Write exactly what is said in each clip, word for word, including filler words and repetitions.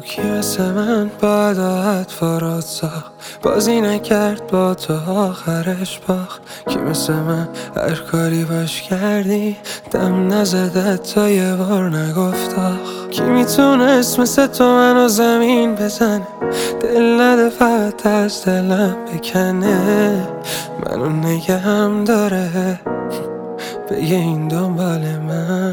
کی مثل من باید آهد فاراد ساخت، بازی نکرد با تو آخرش باخت. کی مثل من هر کاری باش کردی دم نزده تا یه بار نگفت آخ. کی میتونست مثل تو منو زمین بزنه، دل نده فقط از دلم بکنه، منو نگهم داره بگه این دنبال منه.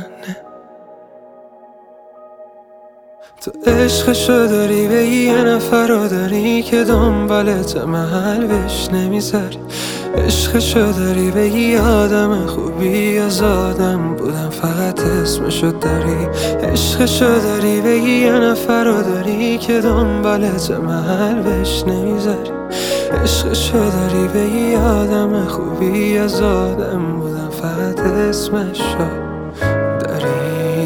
تو عشقشو داری بگی یه نفر رو داری که دنبالت محل بهش نمیذاری. عشقشو داری بگی یه آدم خوبی از آدم بودم فقط اسمشو داری. عشقشو داری بگی یه نفر رو داری که دنبالت محل بهش نمیذاری. عشقشو داری بگی یه آدم خوبی از آدم بودم فقط اسمشو داری.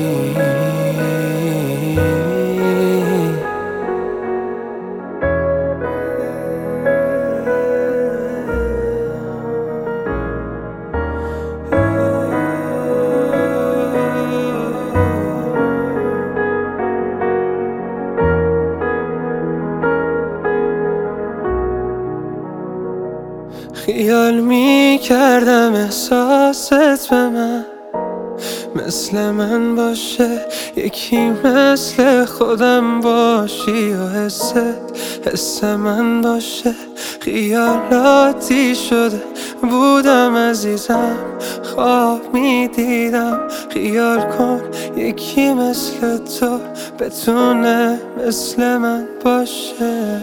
خیال می کردم احساست به من مثل من باشه، یکی مثل خودم باشی و حست حس من باشه. خیالاتی شده بودم عزیزم، خواب می دیدم خیال کن یکی مثل تو بتونه مثل من باشه.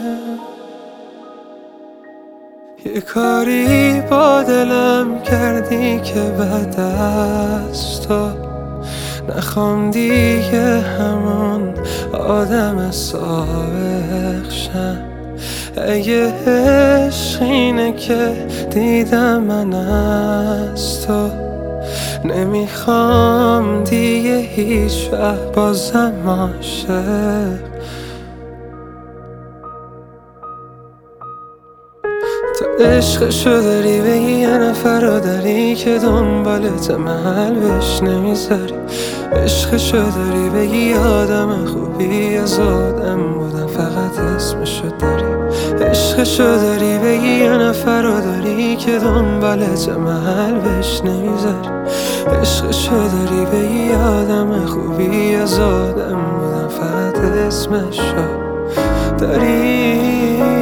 یه کاری با دلم کردی که بعد از تو نخوام دیگه همون آدم سابق شم. اگه عشق اینه که دیدم من از تو، نمیخوام دیگه هیچ وقت بازم عاشق. تو عشقشو داری بگی یه نفر رو داری که دنبالت محل بهش نمیذاری. عشقشو داری بگی یه آدم خوبی از آدم بودم فقط اسمشو داری. عشقشو داری بگی یه نفر رو داری که دنبالت محل بهش نمیذاری. عشقشو داری بگی یه آدم خوبی از آدم بودم فقط اسمشو داری.